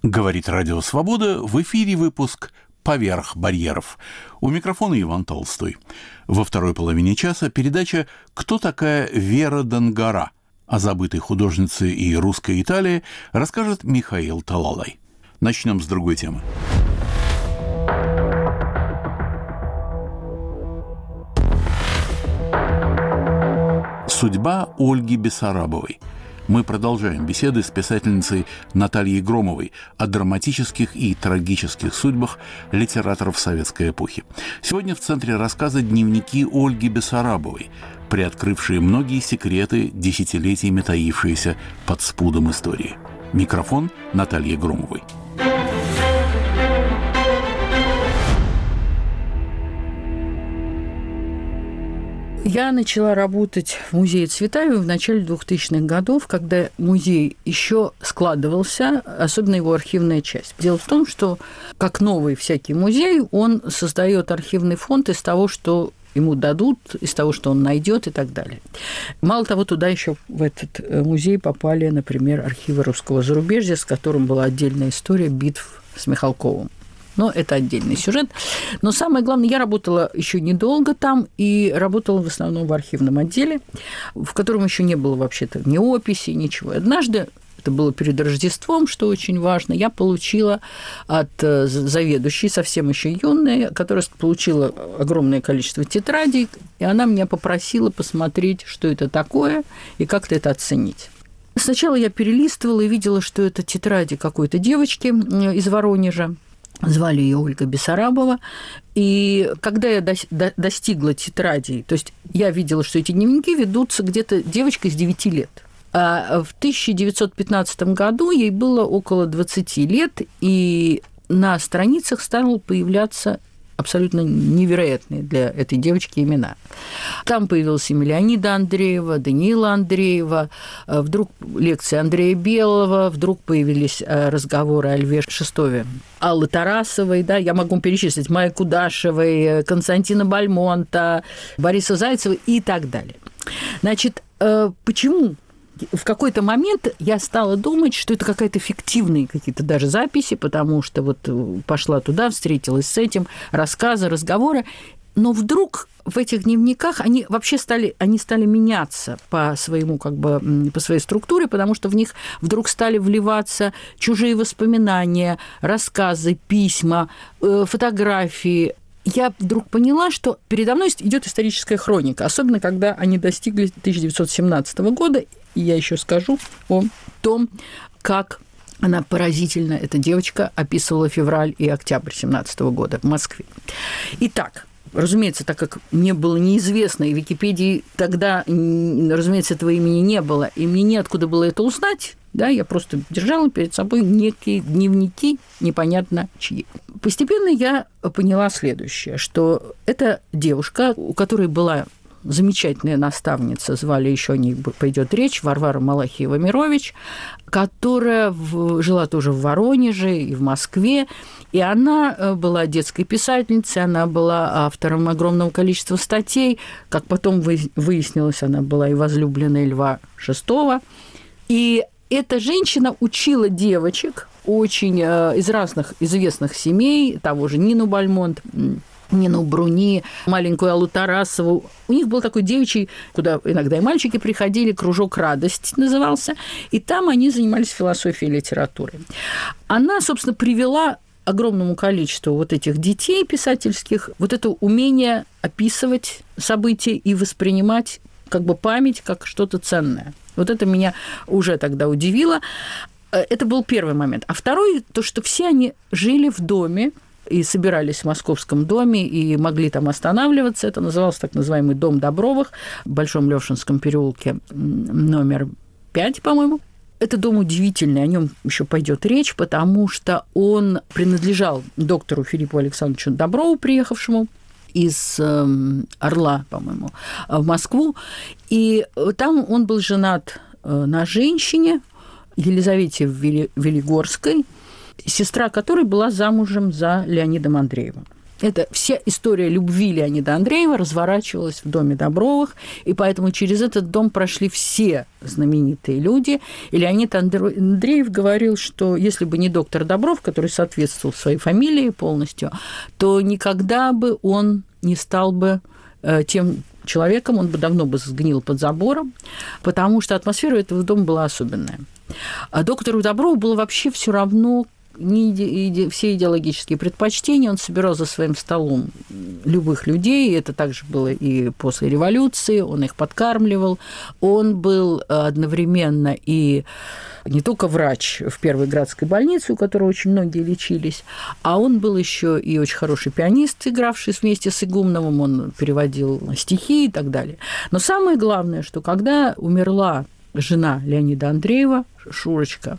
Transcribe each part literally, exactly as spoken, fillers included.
Говорит Радио Свобода, в эфире выпуск «Поверх барьеров». У микрофона Иван Толстой. Во второй половине часа передача «Кто такая Вера Донгара?». О забытой художнице и русской Италии расскажет Михаил Талалай. Начнем с другой темы. Судьба Ольги Бессарабовой. Мы продолжаем беседы с писательницей Натальей Громовой о драматических и трагических судьбах литераторов советской эпохи. Сегодня в центре рассказа дневники Ольги Бессарабовой, приоткрывшие многие секреты, десятилетиями таившиеся под спудом истории. Микрофон Натальи Громовой. Я начала работать в музее Цветаева в начале двухтысячных годов, когда музей еще складывался, особенно его архивная часть. Дело в том, что, как новый всякий музей, он создает архивный фонд из того, что ему дадут, из того, что он найдет и так далее. Мало того, туда еще в этот музей попали, например, архивы русского зарубежья, с которым была отдельная история битв с Михалковым. Но это отдельный сюжет. Но самое главное, я работала еще недолго там и работала в основном в архивном отделе, в котором еще не было вообще-то ни описи, ничего. Однажды, это было перед Рождеством, что очень важно, я получила от заведующей, совсем еще юная, которая получила огромное количество тетрадей, и она меня попросила посмотреть, что это такое и как-то это оценить. Сначала я перелистывала и видела, что это тетради какой-то девочки из Воронежа. Звали ее Ольга Бессарабова. И когда я достигла тетрадей, то есть я видела, что эти дневники ведутся где-то девочкой с девяти лет. А в тысяча девятьсот пятнадцатом году ей было около двадцати лет, и на страницах стало появляться абсолютно невероятные для этой девочки имена. Там появилась и Леонида Андреева, Даниила Андреева, вдруг лекции Андрея Белого, вдруг появились разговоры о Льве Шестове, Аллы Тарасовой, да, я могу перечислить, Майи Кудашевой, Константина Бальмонта, Бориса Зайцева и так далее. Значит, почему? В какой-то момент я стала думать, что это какая-то фиктивные какие-то даже записи, потому что вот пошла туда, встретилась с этим, рассказы, разговоры, но вдруг в этих дневниках они вообще стали, они стали меняться по своему, как бы, по своей структуре, потому что в них вдруг стали вливаться чужие воспоминания, рассказы, письма, фотографии. Я вдруг поняла, что передо мной идет историческая хроника, особенно когда они достигли тысяча девятьсот семнадцатого года, и я еще скажу о том, как она поразительно, эта девочка, описывала февраль и октябрь семнадцатого года в Москве. Итак, разумеется, так как мне было неизвестно, и в Википедии тогда, разумеется, этого имени не было, и мне неоткуда было это узнать, да, я просто держала перед собой некие дневники, непонятно чьи. Постепенно я поняла следующее, что эта девушка, у которой была замечательная наставница, звали еще о ней пойдет речь, Варвара Малахиева-Мирович, которая в, жила тоже в Воронеже и в Москве, и она была детской писательницей, она была автором огромного количества статей, как потом выяснилось, она была и возлюбленной Льва Шестого, и эта женщина учила девочек очень из разных известных семей, того же Нину Бальмонт, Нину Бруни, маленькую Аллу Тарасову. У них был такой девичий, куда иногда и мальчики приходили, кружок «Радость» назывался, и там они занимались философией и литературой. Она, собственно, привела огромному количеству вот этих детей писательских вот это умение описывать события и воспринимать как бы память как что-то ценное. Вот это меня уже тогда удивило. Это был первый момент. А второй, то, что все они жили в доме, и собирались в московском доме, и могли там останавливаться. Это назывался так называемый Дом Добровых в Большом Лёвшинском переулке номер пять, по-моему. Это дом удивительный, о нем еще пойдет речь, потому что он принадлежал доктору Филиппу Александровичу Доброву, приехавшему из Орла, по-моему, в Москву. И там он был женат на женщине Елизавете Велигорской, сестра которой была замужем за Леонидом Андреевым. Это вся история любви Леонида Андреева разворачивалась в доме Добровых, и поэтому через этот дом прошли все знаменитые люди. И Леонид Андреев говорил, что если бы не доктор Добров, который соответствовал своей фамилии полностью, то никогда бы он не стал бы тем человеком, он бы давно бы сгнил под забором, потому что атмосфера этого дома была особенная. А доктору Доброву было вообще все равно, не иде, все идеологические предпочтения, он собирал за своим столом любых людей, это также было и после революции, он их подкармливал, он был одновременно и не только врач в первой градской больнице, у которого очень многие лечились, а он был еще и очень хороший пианист, игравший вместе с Игумновым, он переводил стихи и так далее. Но самое главное, что когда умерла жена Леонида Андреева, Шурочка,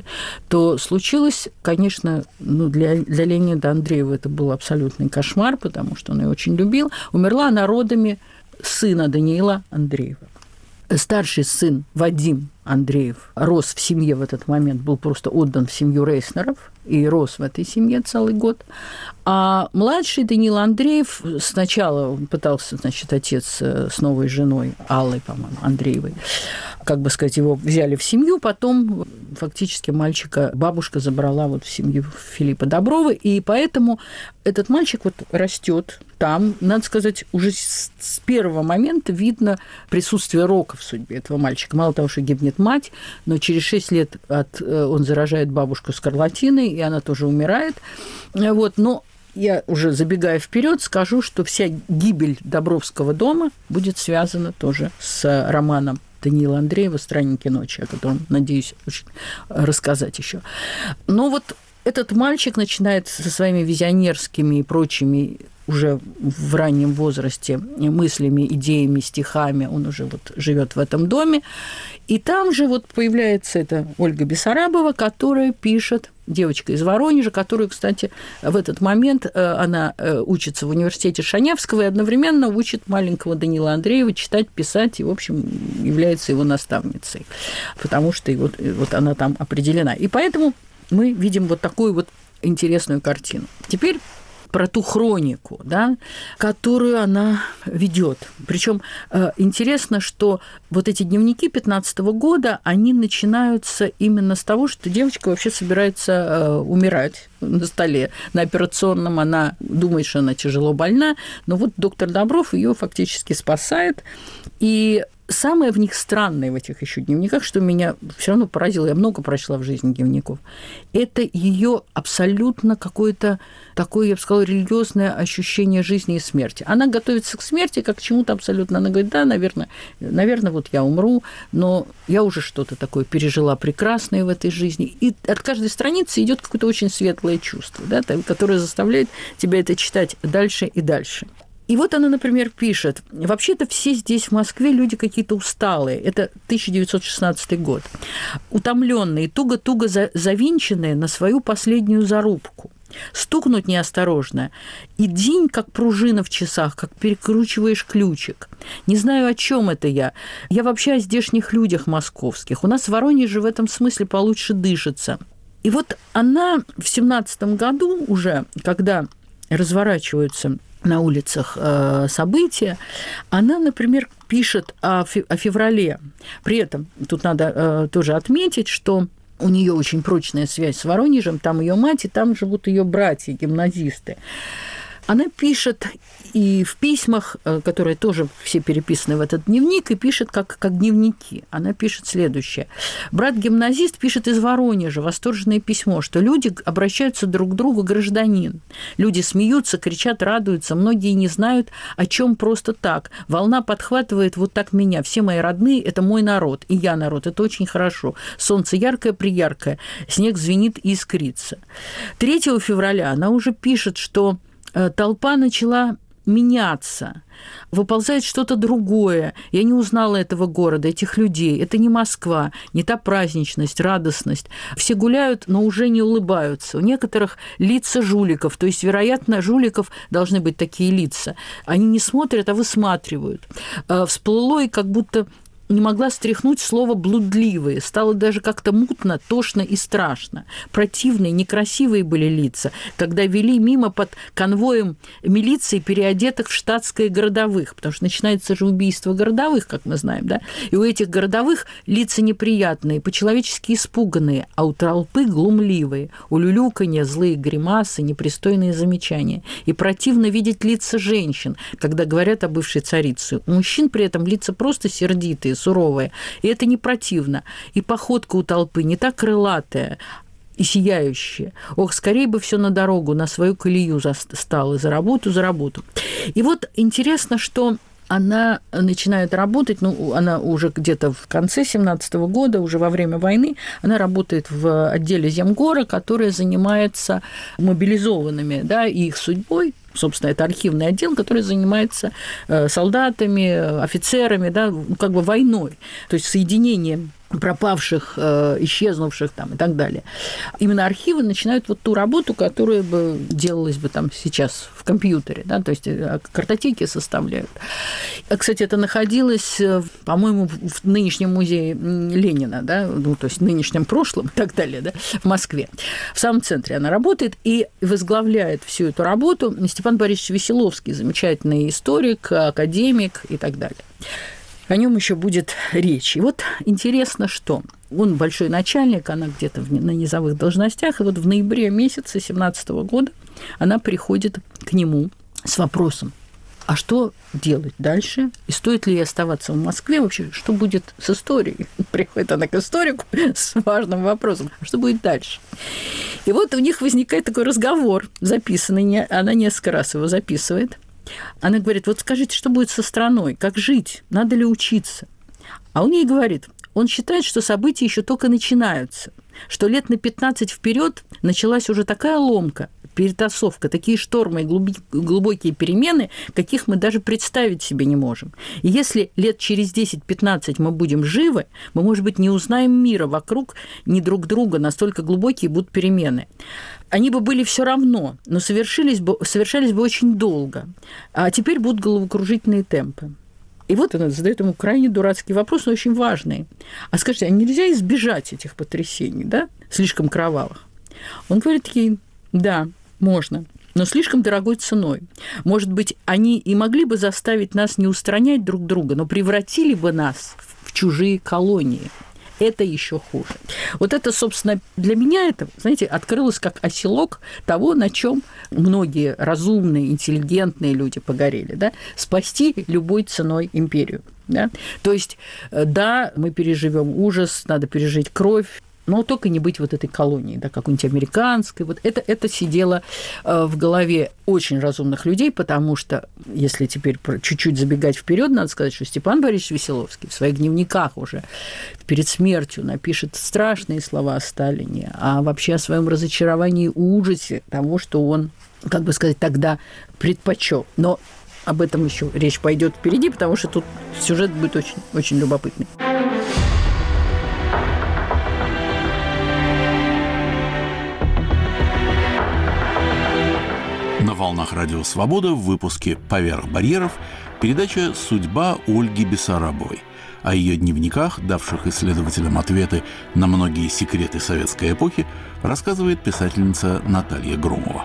то случилось, конечно, ну, для, для Леонида Андреева это был абсолютный кошмар, потому что он ее очень любил. Умерла она родами сына Даниила Андреева. Старший сын Вадим Андреев рос в семье в этот момент, был просто отдан в семью Рейснеров и рос в этой семье целый год. А младший Даниил Андреев сначала он пытался, значит, отец с новой женой Аллой, по-моему, Андреевой, как бы сказать, его взяли в семью, потом фактически мальчика бабушка забрала вот в семью Филиппа Доброва, и поэтому этот мальчик вот растет там, надо сказать, уже с первого момента видно присутствие рока в судьбе этого мальчика. Мало того, что гибнет мать, но через шесть лет от, он заражает бабушку скарлатиной, и она тоже умирает. Вот, но я уже забегая вперед скажу, что вся гибель Добровского дома будет связана тоже с романом Даниила Андреева «Странники ночи», о котором, надеюсь, очень рассказать еще. Но вот этот мальчик начинает со своими визионерскими и прочими уже в раннем возрасте мыслями, идеями, стихами, он уже вот живет в этом доме. И там же вот появляется эта Ольга Бессарабова, которая пишет, девочка из Воронежа, которую, кстати, в этот момент она учится в университете Шанявского и одновременно учит маленького Даниила Андреева читать, писать и, в общем, является его наставницей, потому что вот, вот она там определена. И поэтому мы видим вот такую вот интересную картину. Теперь про ту хронику, да, которую она ведет. Причем э, интересно, что вот эти дневники пятнадцатого года, они начинаются именно с того, что девочка вообще собирается э, умирать на столе. На операционном она думает, что она тяжело больна, но вот доктор Добров ее фактически спасает. И самое в них странное в этих еще дневниках, что меня все равно поразило, я много прочла в жизни дневников, это ее абсолютно какое-то такое, я бы сказала, религиозное ощущение жизни и смерти. Она готовится к смерти как к чему-то абсолютно. Она говорит, да, наверное, наверное, вот я умру, но я уже что-то такое пережила прекрасное в этой жизни. И от каждой страницы идет какое-то очень светлое чувство, да, которое заставляет тебя это читать дальше и дальше. И вот она, например, пишет, вообще-то все здесь в Москве люди какие-то усталые, это тысяча девятьсот шестнадцатый год, утомленные, туго-туго завинченные на свою последнюю зарубку. Стукнуть неосторожно, и день, как пружина в часах, как перекручиваешь ключик. Не знаю, о чем это я. Я вообще о здешних людях московских. У нас в Воронеже в этом смысле получше дышится. И вот она в семнадцатом году уже, когда разворачиваются на улицах э, события, она, например, пишет о, фе- о феврале. При этом тут надо э, тоже отметить, что у нее очень прочная связь с Воронежем, там ее мать, и там живут ее братья, гимназисты. Она пишет и в письмах, которые тоже все переписаны в этот дневник, и пишет как, как дневники. Она пишет следующее. Брат-гимназист пишет из Воронежа восторженное письмо, что люди обращаются друг к другу гражданин. Люди смеются, кричат, радуются, многие не знают, о чем просто так. Волна подхватывает вот так меня. Все мои родные – это мой народ, и я народ. Это очень хорошо. Солнце яркое-прияркое, снег звенит и искрится. третьего февраля она уже пишет, что толпа начала меняться, выползает что-то другое. Я не узнала этого города, этих людей. Это не Москва, не та праздничность, радостность. Все гуляют, но уже не улыбаются. У некоторых лица жуликов, то есть, вероятно, жуликов должны быть такие лица. Они не смотрят, а высматривают. Всплыло и как будто не могла стряхнуть слово «блудливые». Стало даже как-то мутно, тошно и страшно. Противные, некрасивые были лица, когда вели мимо под конвоем милиции, переодетых в штатское городовых, потому что начинается же убийство городовых, как мы знаем, да? И у этих городовых лица неприятные, по-человечески испуганные, а у толпы глумливые, у улюлюканья, злые гримасы, непристойные замечания. И противно видеть лица женщин, когда говорят о бывшей царице. У мужчин при этом лица просто сердитые, суровые. И это не противно. И походка у толпы не так крылатая и сияющая. Ох, скорее бы все на дорогу, на свою колею стало, за работу, за работу. И вот интересно, что она начинает работать, ну, она уже где-то в конце семнадцатого года, уже во время войны, она работает в отделе Земгора, который занимается мобилизованными, да, и их судьбой. Собственно, это архивный отдел, который занимается солдатами, офицерами, да, как бы войной, то есть соединением пропавших, исчезнувших там и так далее. Именно архивы начинают вот ту работу, которая бы делалась бы там сейчас в компьютере, да, то есть картотеки составляют. Кстати, это находилось, по-моему, в нынешнем музее Ленина, да, ну, то есть в нынешнем прошлом и так далее, да, в Москве. В самом центре она работает и возглавляет всю эту работу Степан Борисович Веселовский, замечательный историк, академик и так далее. О нем еще будет речь. И вот интересно, что он большой начальник, она где-то на низовых должностях, и вот в ноябре месяце семнадцатого года она приходит к нему с вопросом: а что делать дальше? И стоит ли ей оставаться в Москве? Вообще, что будет с историей? Приходит она к историку с важным вопросом: а что будет дальше? И вот у них возникает такой разговор, записанный, она несколько раз его записывает. Она говорит: вот скажите, что будет со страной, как жить, надо ли учиться? А он ей говорит, он считает, что события еще только начинаются, что лет на пятнадцать вперед началась уже такая ломка, перетасовка, такие штормы и глубокие перемены, каких мы даже представить себе не можем. И если лет через десять-пятнадцать мы будем живы, мы, может быть, не узнаем мира вокруг, ни друг друга, настолько глубокие будут перемены. Они бы были все равно, но совершились бы, совершались бы очень долго. А теперь будут головокружительные темпы. И вот она задает ему крайне дурацкий вопрос, но очень важный. А скажите, а нельзя избежать этих потрясений, да, слишком кровавых? Он говорит ей: да, можно, но слишком дорогой ценой. Может быть, они и могли бы заставить нас не устранять друг друга, но превратили бы нас в чужие колонии. Это еще хуже. Вот это, собственно, для меня это, знаете, открылось как оселок того, на чем многие разумные, интеллигентные люди погорели, да? Спасти любой ценой империю. Да? То есть, да, мы переживем ужас, надо пережить кровь, но только не быть вот этой колонией, да, какой-нибудь американской. Вот это, это сидело в голове очень разумных людей, потому что, если теперь чуть-чуть забегать вперед, надо сказать, что Степан Борисович Веселовский в своих дневниках уже перед смертью напишет страшные слова о Сталине, а вообще о своем разочаровании и ужасе того, что он, как бы сказать, тогда предпочел. Но об этом еще речь пойдет впереди, потому что тут сюжет будет очень, очень любопытный. На волнах Радио Свобода в выпуске «Поверх барьеров» передача «Судьба Ольги Бессарабовой». О ее дневниках, давших исследователям ответы на многие секреты советской эпохи, рассказывает писательница Наталья Громова.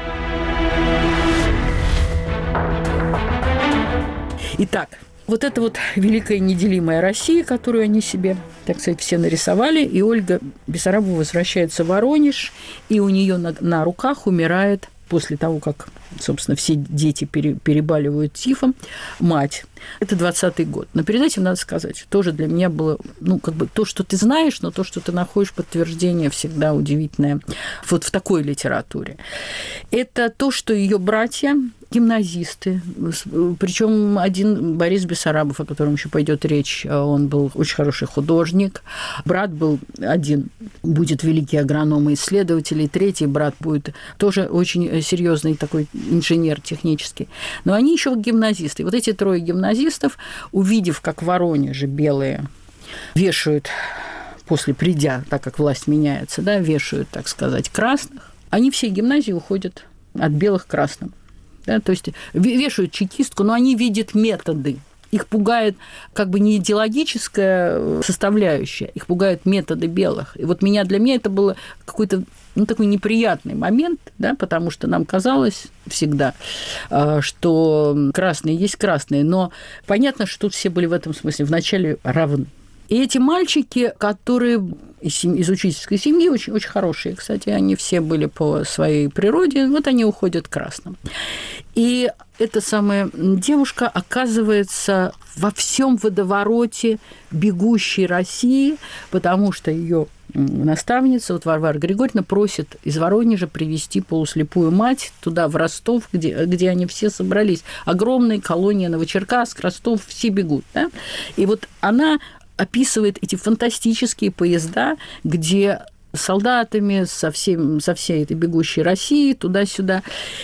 Итак, вот это вот великая неделимая Россия, которую они себе, так сказать, все нарисовали, и Ольга Бессарабова возвращается в Воронеж, и у нее на, на руках умирает, после того, как, собственно, все дети пере, перебаливают тифом, мать. Это двадцатый год. Но перед этим надо сказать, что тоже для меня было, ну, как бы то, что ты знаешь, но то, что ты находишь подтверждение, всегда удивительное вот в такой литературе. Это то, что ее братья гимназисты, причем один Борис Бессарабов, о котором еще пойдет речь, он был очень хороший художник, брат был один, будет великий агроном и исследователь, и третий брат будет тоже очень серьезный такой инженер технический. Но они еще гимназисты. И вот эти трое гимназистов, увидев, как в Воронеже белые вешают, после придя, так как власть меняется, да, вешают, так сказать, красных, они все гимназии уходят от белых к красным. Да, то есть вешают чекистку, но они видят методы Их пугает как бы не идеологическая составляющая, их пугают методы белых. И вот меня, для меня это было какой-то ну, такой неприятный момент, да, потому что нам казалось всегда, что красные есть красные, но понятно, что тут все были в этом смысле вначале равны. И эти мальчики, которые из, семьи, из учительской семьи, очень, очень хорошие, кстати, они все были по своей природе, вот они уходят красным. И эта самая девушка оказывается во всем водовороте бегущей России, потому что ее наставница, вот Варвара Григорьевна, просит из Воронежа привезти полуслепую мать туда, в Ростов, где, где они все собрались. Огромная колония Новочеркасск, Ростов, все бегут. Да? И вот она описывает эти фантастические поезда, где с солдатами, со, всем, со всей этой бегущей России, туда-сюда.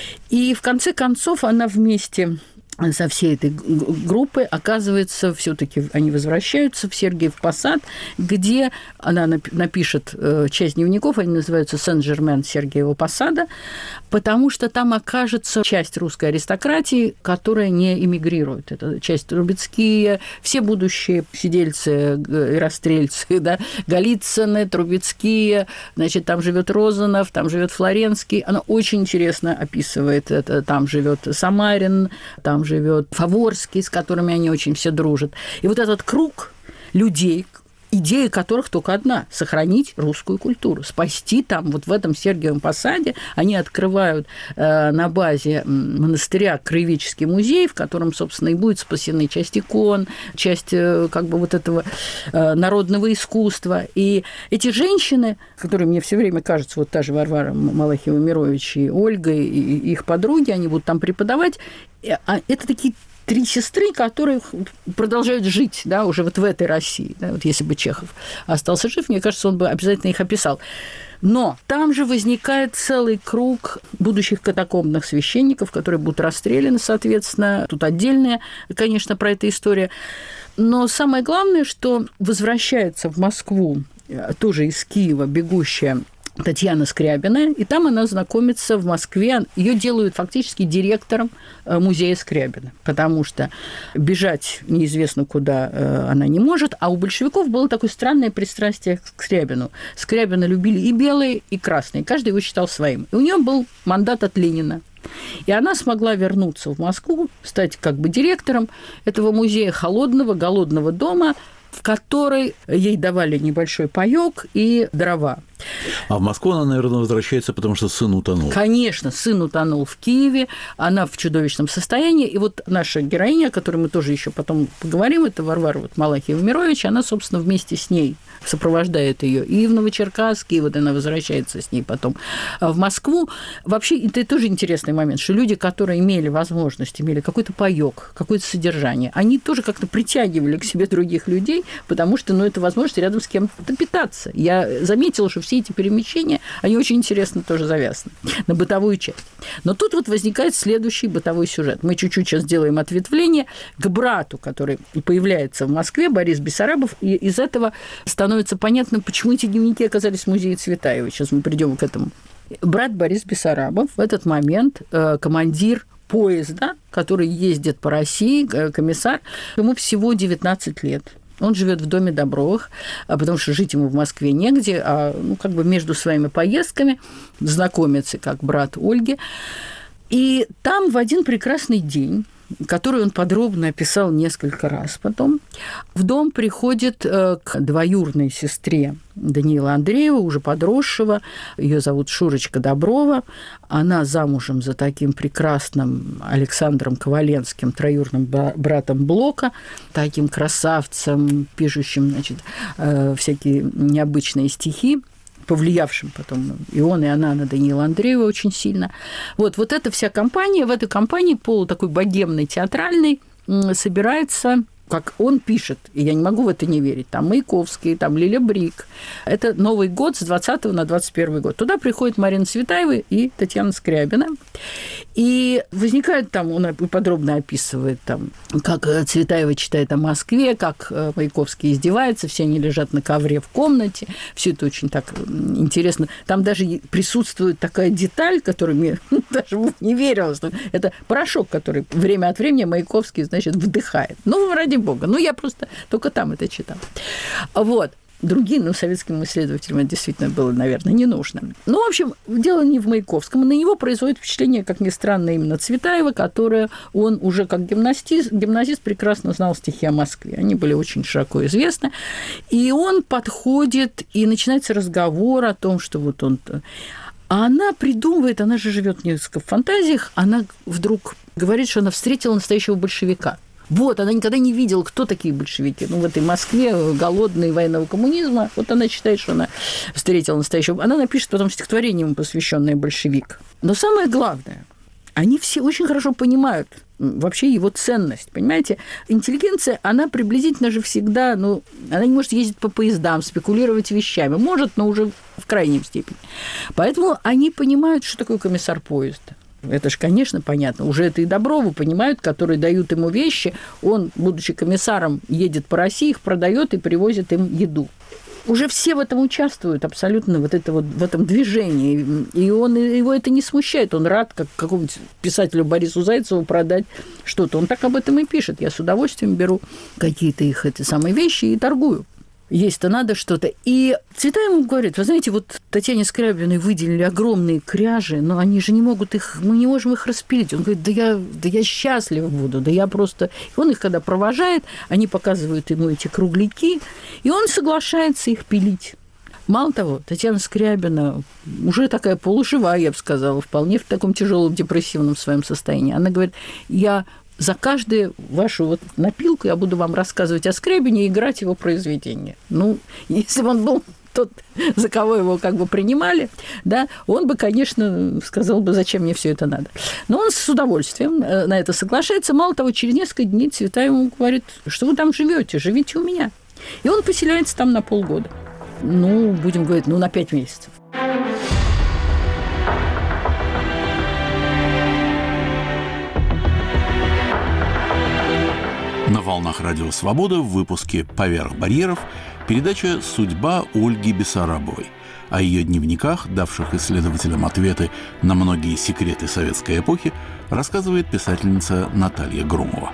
И в конце концов она вместе со всей этой группой, оказывается, все-таки они возвращаются в Сергиев Посад, где она напишет часть дневников, они называются «Сен-Жермен Сергиева Посада», потому что там окажется часть русской аристократии, которая не эмигрирует. Это часть Трубецкие, все будущие сидельцы и расстрельцы, да, Голицыны, Трубецкие, значит, там живет Розанов, там живет Флоренский. Она очень интересно описывает это. Там живет Самарин, там живет Фаворский, с которыми они очень все дружат. И вот этот круг людей, идея которых только одна – сохранить русскую культуру, спасти там, вот в этом Сергиевом Посаде. Они открывают э, на базе монастыря краеведческий музей, в котором, собственно, и будет спасены часть икон, часть э, как бы вот этого э, народного искусства. И эти женщины, которые мне все время кажутся, вот та же Варвара Малахиева-Мирович и Ольга, и, и их подруги, они будут там преподавать, а это такие три сестры, которые продолжают жить, да, уже вот в этой России. Да, вот если бы Чехов остался жив, мне кажется, он бы обязательно их описал. Но там же возникает целый круг будущих катакомбных священников, которые будут расстреляны, соответственно. Тут отдельная, конечно, про это история. Но самое главное, что возвращается в Москву тоже из Киева бегущая Татьяна Скрябина, и там она знакомится в Москве. Ее делают фактически директором музея Скрябина, потому что бежать неизвестно куда она не может, а у большевиков было такое странное пристрастие к Скрябину. Скрябина любили и белые, и красные, каждый его считал своим. И у нее был мандат от Ленина. И она смогла вернуться в Москву, стать как бы директором этого музея холодного, голодного дома, в которой ей давали небольшой паёк и дрова. А в Москву она, наверное, возвращается, потому что сын утонул. Конечно, сын утонул в Киеве, она в чудовищном состоянии. И вот наша героиня, о которой мы тоже еще потом поговорим, это Варвара вот Малахиева-Мирович, она, собственно, вместе с ней сопровождает ее и в Новочеркасск, и вот она возвращается с ней потом в Москву. Вообще, это тоже интересный момент, что люди, которые имели возможность, имели какой-то паёк, какое-то содержание, они тоже как-то притягивали к себе других людей, потому что, ну, это возможность рядом с кем-то питаться. Я заметила, что все эти перемещения, они очень интересно тоже завязаны на бытовую часть. Но тут вот возникает следующий бытовой сюжет. Мы чуть-чуть сейчас сделаем ответвление к брату, который появляется в Москве, Борис Бессарабов, и из этого становится понятно, почему эти дневники оказались в музее Цветаева. Сейчас мы придем к этому. Брат Борис Бессарабов в этот момент командир поезда, который ездит по России, комиссар, ему всего девятнадцать лет. Он живет в доме Добровых, потому что жить ему в Москве негде, а ну, как бы между своими поездками знакомится как брат Ольги. И там в один прекрасный день, который он подробно описал несколько раз потом, в дом приходит к двоюродной сестре Даниила Андреева, уже подросшего. Ее зовут Шурочка Доброва. Она замужем за таким прекрасным Александром Коваленским, троюродным братом Блока, таким красавцем, пишущим, значит, всякие необычные стихи, повлиявшим потом и он, и она на Даниила Андреева очень сильно. Вот, вот эта вся компания, в этой компании полу такой богемной, театральной собирается, как он пишет, и я не могу в это не верить, там Маяковский, там Лиля Брик. Это Новый год с двадцатого на двадцать первый год. Туда приходит Марина Цветаева и Татьяна Скрябина. И возникает там, он подробно описывает, там, как Цветаева читает о Москве, как Маяковский издевается, все они лежат на ковре в комнате. Все это очень так интересно. Там даже присутствует такая деталь, которая мне даже не верилось. Это порошок, который время от времени Маяковский, значит, вдыхает. Ну, ради бога. Ну, я просто только там это читала. Вот. Другим, ну, советским исследователям это действительно было, наверное, не нужно. Ну, в общем, дело не в Маяковском. На него производит впечатление, как ни странно, именно Цветаева, которая он уже как гимназист, гимназист прекрасно знал стихи о Москве. Они были очень широко известны. И он подходит, и начинается разговор о том, что вот он... А она придумывает, она же живет несколько в фантазиях, она вдруг говорит, что она встретила настоящего большевика. Вот, она никогда не видела, кто такие большевики. Ну, в этой Москве, голодной военного коммунизма, вот она считает, что она встретила настоящего... Она напишет потом стихотворение, ему посвященное «Большевик». Но самое главное, они все очень хорошо понимают вообще его ценность, понимаете? Интеллигенция, она приблизительно же всегда, ну, она не может ездить по поездам, спекулировать вещами. Может, но уже в крайней степени. Поэтому они понимают, что такое комиссар поезда. Это же, конечно, понятно. Уже это и Доброву понимают, которые дают ему вещи. Он, будучи комиссаром, едет по России, их продает и привозит им еду. Уже все в этом участвуют абсолютно вот это вот, в этом движении. И он, его это не смущает. Он рад, как какому-нибудь писателю Борису Зайцеву, продать что-то. Он так об этом и пишет. Я с удовольствием беру какие-то их эти самые вещи и торгую. Есть-то надо что-то. И Цветаева говорит, вы знаете, вот Татьяне Скрябиной выделили огромные кряжи, но они же не могут их, мы не можем их распилить. Он говорит, да я, да я счастлив буду, да я просто... И он их когда провожает, они показывают ему эти кругляки, и он соглашается их пилить. Мало того, Татьяна Скрябина уже такая полуживая, я бы сказала, вполне в таком тяжелом депрессивном своем состоянии. Она говорит, я... За каждую вашу вот напилку я буду вам рассказывать о Скрябине и играть его произведение. Ну, если бы он был тот, за кого его как бы принимали, да, он бы, конечно, сказал бы, зачем мне все это надо. Но он с удовольствием на это соглашается. Мало того, через несколько дней Цветаева ему говорит, что вы там живете, живите у меня. И он поселяется там на полгода. Ну, будем говорить, ну, на пять месяцев. На волнах Радио Свобода в выпуске «Поверх барьеров» передача «Судьба Ольги Бессарабовой». О ее дневниках, давших исследователям ответы на многие секреты советской эпохи, рассказывает писательница Наталья Громова.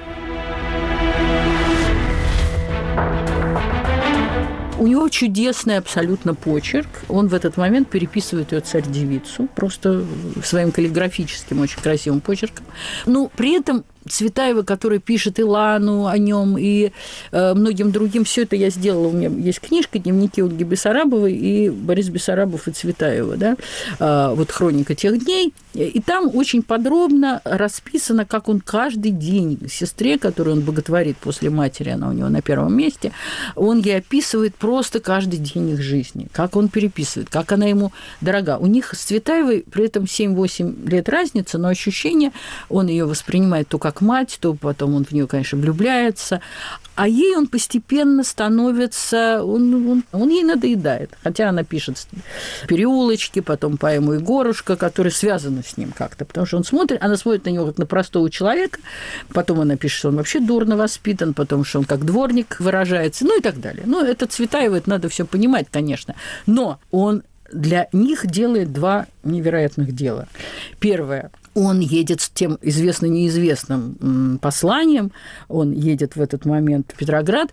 У него чудесный абсолютно почерк. Он в этот момент переписывает ее «Царь-девицу» просто своим каллиграфическим, очень красивым почерком. Но при этом Цветаева, который пишет Илану о нем и э, многим другим, все это я сделала. У меня есть книжка «Дневники Ольги Бессарабовой» и Борис Бессарабов и Цветаева, да, э, вот «Хроника тех дней». И там очень подробно расписано, как он каждый день сестре, которую он боготворит после матери, она у него на первом месте, он ей описывает просто каждый день их жизни, как он переписывает, как она ему дорога. У них с Цветаевой при этом семь-восемь лет разница, но ощущение, он ее воспринимает то как мать, то потом он в нее, конечно, влюбляется, а ей он постепенно становится, он, он, он ей надоедает. Хотя она пишет «Переулочки», потом поэму «Егорушка», которая связана с ним как-то, потому что он смотрит, она смотрит на него как на простого человека, потом она пишет, что он вообще дурно воспитан, потом, что он как дворник выражается, ну и так далее. Ну, это Цветаева, это надо все понимать, конечно, но он для них делает два невероятных дела. Первое. Он едет с тем известно-неизвестным посланием, он едет в этот момент в Петроград,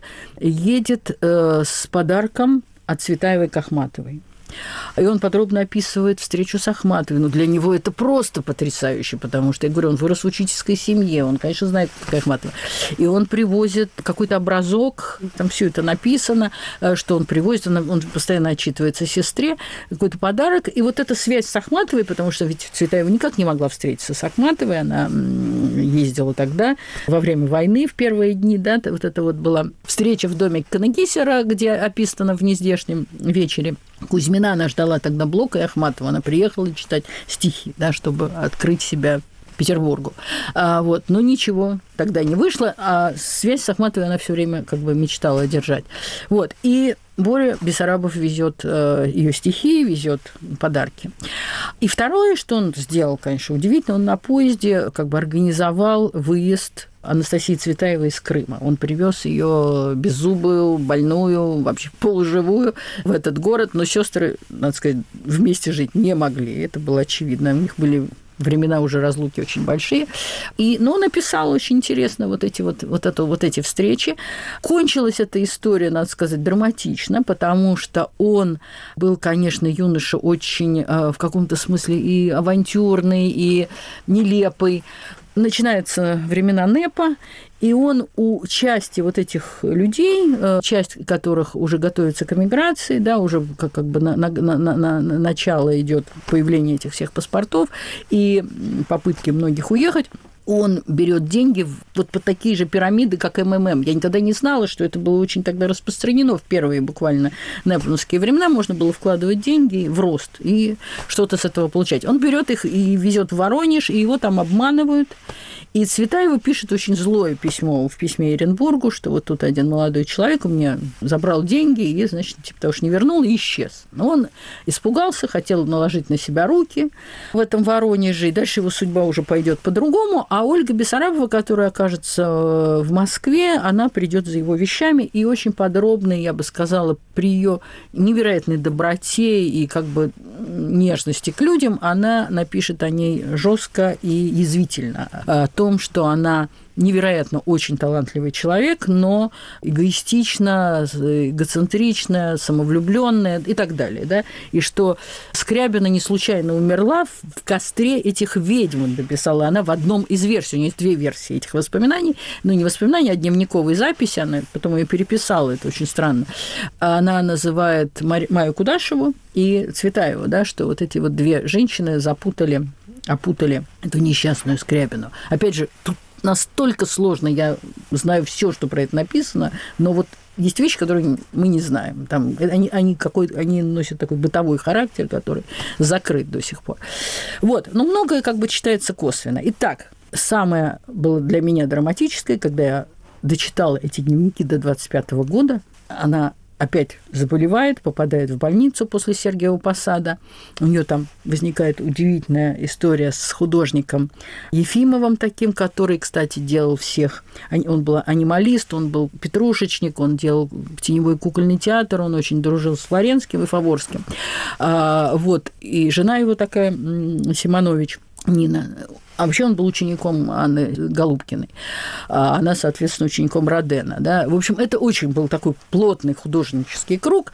едет э, с подарком от Цветаевой к Ахматовой. И он подробно описывает встречу с Ахматовой. Но для него это просто потрясающе, потому что, я говорю, он вырос в учительской семье, он, конечно, знает, кто такая Ахматова. И он привозит какой-то образок, там все это написано, что он привозит, он, он постоянно отчитывается сестре, какой-то подарок. И вот эта связь с Ахматовой, потому что ведь Цветаева никак не могла встретиться с Ахматовой, она ездила тогда во время войны в первые дни, да, вот это вот была встреча в доме Канагисера, где описано в нездешнем вечере. Кузьмина, она ждала тогда Блока и Ахматова, она приехала читать стихи, да, чтобы открыть себя Петербургу. А, вот, но ничего тогда не вышло, а связь с Ахматовой она все время как бы мечтала держать. Вот, и Боря Бессарабов везет э, ее стихи, везет подарки. И второе, что он сделал, конечно, удивительно, он на поезде как бы организовал выезд Анастасии Цветаевой из Крыма. Он привез ее беззубую, больную, вообще полуживую в этот город, но сестры, надо сказать, вместе жить не могли. Это было очевидно. У них были времена уже разлуки очень большие. И, но он написал очень интересно вот эти, вот, вот, это, вот эти встречи. Кончилась эта история, надо сказать, драматично, потому что он был, конечно, юноша очень в каком-то смысле и авантюрный, и нелепый. Начинаются времена НЭПа, и он у части вот этих людей, часть которых уже готовится к эмиграции, да, уже как, как бы на, на, на, на начало идет появление этих всех паспортов и попытки многих уехать, он берет деньги вот под такие же пирамиды, как эм эм эм. Я никогда не знала, что это было очень тогда распространено в первые буквально нэповские времена. Можно было вкладывать деньги в рост и что-то с этого получать. Он берет их и везет в Воронеж, и его там обманывают. И Цветаева пишет очень злое письмо в письме Эренбургу, что вот тут один молодой человек у меня забрал деньги и, значит, типа того, что не вернул, и исчез. Но он испугался, хотел наложить на себя руки в этом Воронеже, и дальше его судьба уже пойдет по-другому. А Ольга Бессарабова, которая окажется в Москве, она придет за его вещами, и очень подробно, я бы сказала, при ее невероятной доброте и как бы нежности к людям, она напишет о ней жестко и язвительно, о том, что она невероятно очень талантливый человек, но эгоистична, эгоцентричная, самовлюбленная и так далее, да, и что Скрябина не случайно умерла в костре этих ведьм, написала она в одном из версий, у нее есть две версии этих воспоминаний, ну, не воспоминания, а дневниковые записи, она потом ее переписала, это очень странно, она называет Маю Кудашеву и Цветаеву, да, что вот эти вот две женщины запутали, опутали эту несчастную Скрябину. Опять же, тут настолько сложно, я знаю все, что про это написано, но вот есть вещи, которые мы не знаем. Там, они, они, какой, они носят такой бытовой характер, который закрыт до сих пор. Вот. Но многое как бы читается косвенно. Итак, самое было для меня драматическое, когда я дочитала эти дневники до двадцать пятого года, она опять заболевает, попадает в больницу после Сергиева Посада. У нее там возникает удивительная история с художником Ефимовым таким, который, кстати, делал всех. Он был анималист, он был петрушечник, он делал теневой кукольный театр, он очень дружил с Флоренским и Фаворским. А, вот. И жена его такая, Симонович, Нина. А вообще он был учеником Анны Голубкиной, а она, соответственно, учеником Родена. Да? В общем, это очень был такой плотный художнический круг,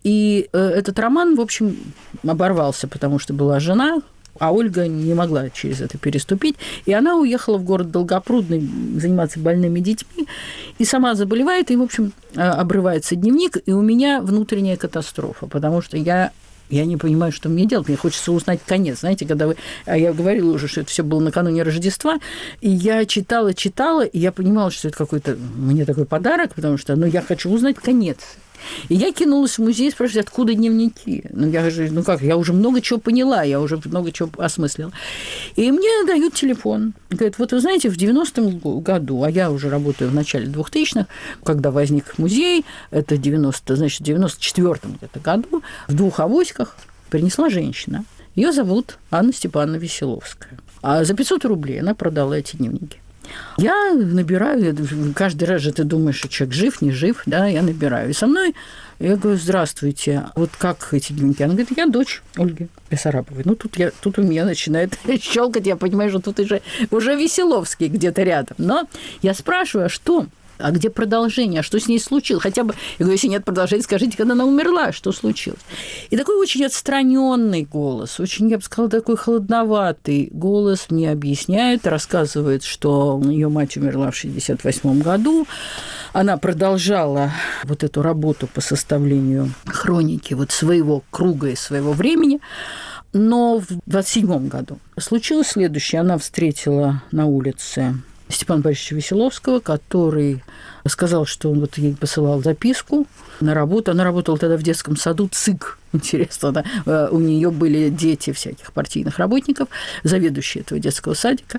и этот роман, в общем, оборвался, потому что была жена, а Ольга не могла через это переступить, и она уехала в город Долгопрудный заниматься больными детьми, и сама заболевает, и, в общем, обрывается дневник, и у меня внутренняя катастрофа, потому что я Я не понимаю, что мне делать. Мне хочется узнать конец. Знаете, когда вы... А я говорила уже, что это все было накануне Рождества, и я читала, читала, и я понимала, что это какой-то мне такой подарок, потому что, ну, я хочу узнать конец. И я кинулась в музей спрашивать, откуда дневники. Ну, я же, ну как, я уже много чего поняла, я уже много чего осмыслила. И мне дают телефон. Говорят, вот вы знаете, в девяностом году, а я уже работаю в начале двухтысячных, когда возник музей, это девяносто, значит, в девяносто четвёртом где-то году, в двух авоськах принесла женщина. Ее зовут Анна Степановна Веселовская. А за пятьсот рублей она продала эти дневники. Я набираю, каждый раз же ты думаешь, что человек жив, не жив, да, я набираю. И со мной, я говорю, здравствуйте, вот как эти дневники? Она говорит, я дочь Ольги Бессарабовой. Ну, тут, я, тут у меня начинает щелкать, я понимаю, что тут уже, уже Веселовский где-то рядом. Но я спрашиваю, а что? А где продолжение? А что с ней случилось? Хотя бы, я говорю, если нет продолжения, скажите, когда она умерла, что случилось? И такой очень отстраненный голос, очень, я бы сказала, такой холодноватый голос мне объясняет, рассказывает, что ее мать умерла в шестьдесят восьмом году. Она продолжала вот эту работу по составлению хроники вот своего круга и своего времени. Но в двадцать седьмом году случилось следующее. Она встретила на улице Степана Борисовича Веселовского, который сказал, что он вот ей посылал записку на работу. Она работала тогда в детском саду ЦИК. Интересно, да? У нее были дети всяких партийных работников, заведующие этого детского садика.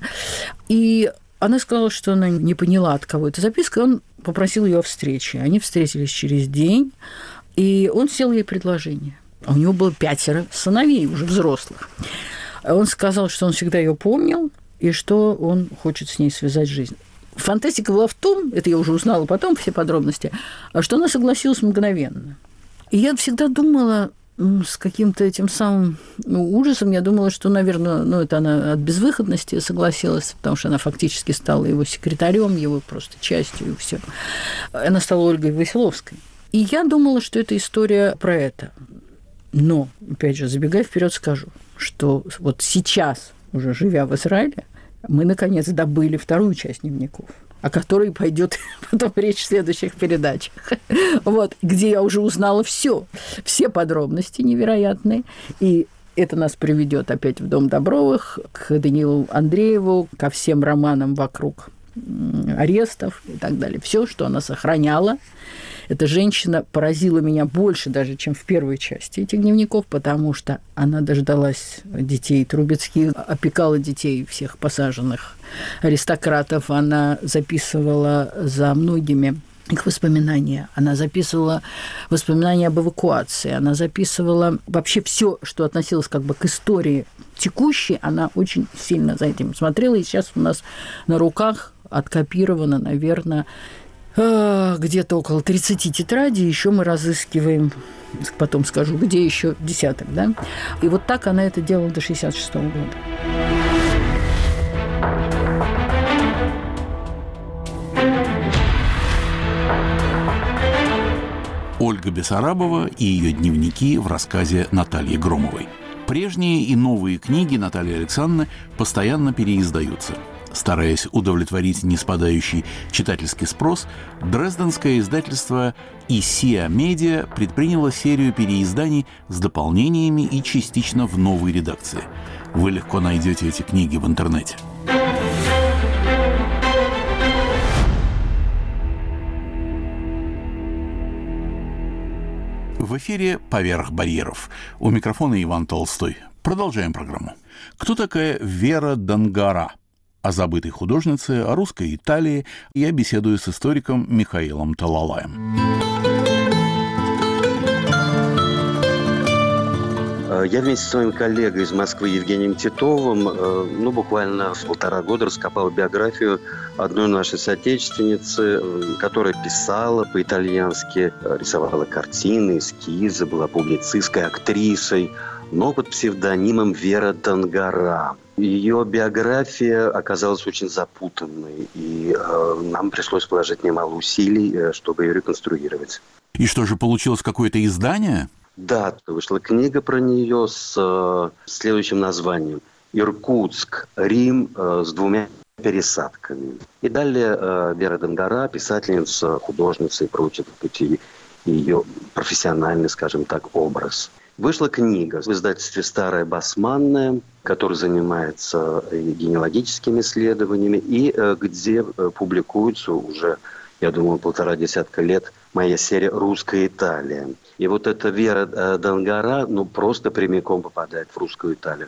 И она сказала, что она не поняла, от кого эта записка, и он попросил ее о встрече. Они встретились через день, и он сделал ей предложение. А у него было пятеро сыновей, уже взрослых. Он сказал, что он всегда ее помнил, и что он хочет с ней связать жизнь. Фантастика была в том, это я уже узнала потом, все подробности, что она согласилась мгновенно. И я всегда думала, с каким-то этим самым ну, ужасом. Я думала, что, наверное, ну, это она от безвыходности согласилась, потому что она фактически стала его секретарем, его просто частью, и все. Она стала Ольгой Василовской. И я думала, что это история про это. Но, опять же, забегая вперед, скажу, что вот сейчас, уже живя в Израиле, мы, наконец, добыли вторую часть дневников, о которой пойдет потом речь в следующих передачах. Вот, где я уже узнала все, все подробности невероятные. И это нас приведет опять в Дом Добровых, к Даниилу Андрееву, ко всем романам вокруг арестов и так далее. Все, что она сохраняла. Эта женщина поразила меня больше даже, чем в первой части этих дневников, потому что она дождалась детей Трубецких, опекала детей всех посаженных аристократов. Она записывала за многими их воспоминания. Она записывала воспоминания об эвакуации. Она записывала вообще все, что относилось как бы к истории текущей. Она очень сильно за этим смотрела. И сейчас у нас на руках откопировано, наверное, где-то около тридцати тетрадей, еще мы разыскиваем, потом скажу, где еще десяток, да? И вот так она это делала до шестьдесят шестого года. Ольга Бессарабова и ее дневники в рассказе Натальи Громовой. Прежние и новые книги Натальи Александровны постоянно переиздаются. Стараясь удовлетворить неспадающий читательский спрос, дрезденское издательство «Исиа Медиа» предприняло серию переизданий с дополнениями и частично в новой редакции. Вы легко найдете эти книги в интернете. В эфире «Поверх барьеров». У микрофона Иван Толстой. Продолжаем программу. Кто такая Вера Дангара? О забытой художнице, о русской Италии я беседую с историком Михаилом Талалаем. Я вместе с своим коллегой из Москвы Евгением Титовым ну, буквально в полтора года раскопал биографию одной нашей соотечественницы, которая писала по-итальянски, рисовала картины, эскизы, была публицистской, актрисой, но под псевдонимом Вера Дангара. Ее биография оказалась очень запутанной, и э, нам пришлось вложить немало усилий, чтобы ее реконструировать. И что же, получилось какое-то издание? Да, вышла книга про нее с э, следующим названием «Иркутск. Рим э, с двумя пересадками». И далее э, Вера Дангара, писательница, художница и прочее, ее профессиональный, скажем так, образ. Вышла книга в издательстве «Старая Басманная», которая занимается генеалогическими исследованиями и где публикуется уже, я думаю, полтора десятка лет моя серия «Русская Италия». И вот эта Вера Дангара, ну, просто прямиком попадает в русскую Италию.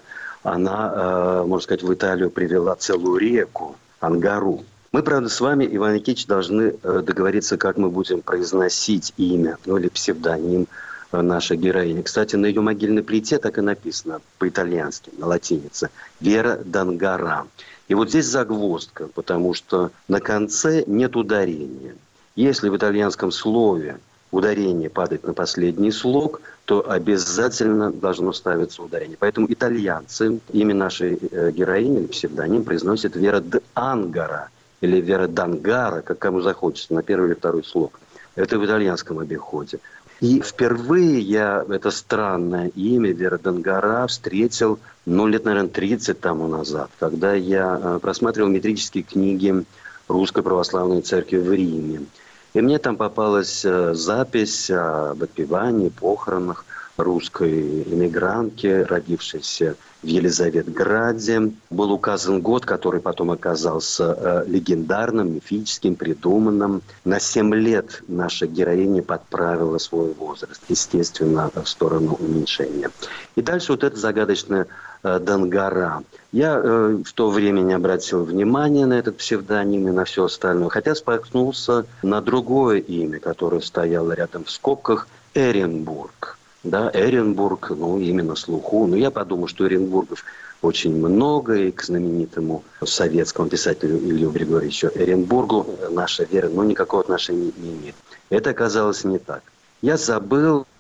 Она, можно сказать, в Италию привела целую реку, Ангару. Мы, правда, с вами, Иван Никитич, должны договориться, как мы будем произносить имя, ну, или псевдоним наша героиня. Кстати, на ее могильной плите так и написано по-итальянски, на латинице. Вера Дангара. И вот здесь загвоздка, потому что на конце нет ударения. Если в итальянском слове ударение падает на последний слог, то обязательно должно ставиться ударение. Поэтому итальянцы имя нашей героини или псевдоним произносят Вера Д'Ангара или Вера Дангара, как кому захочется, на первый или второй слог. Это в итальянском обиходе. И впервые я это странное имя Вера Дангара встретил, ну, лет, наверное, тридцать тому назад, когда я просматривал метрические книги Русской Православной Церкви в Риме. И мне там попалась запись об отпевании, похоронах русской эмигрантки, родившейся в Елизаветграде. Был указан год, который потом оказался э, легендарным, мифическим, придуманным. На семь лет наша героиня подправила свой возраст, естественно, в сторону уменьшения. И дальше вот эта загадочная э, Дангара. Я э, в то время не обратил внимания на этот псевдоним и на все остальное, хотя споткнулся на другое имя, которое стояло рядом в скобках – Эренбург. Да, Эренбург, ну, именно слуху. Но я подумал, что Эренбургов очень много, и к знаменитому советскому писателю Илью Григорьевичу Эренбургу наша Вера, ну, никакого отношения не имеет. Это оказалось не так. Я забыл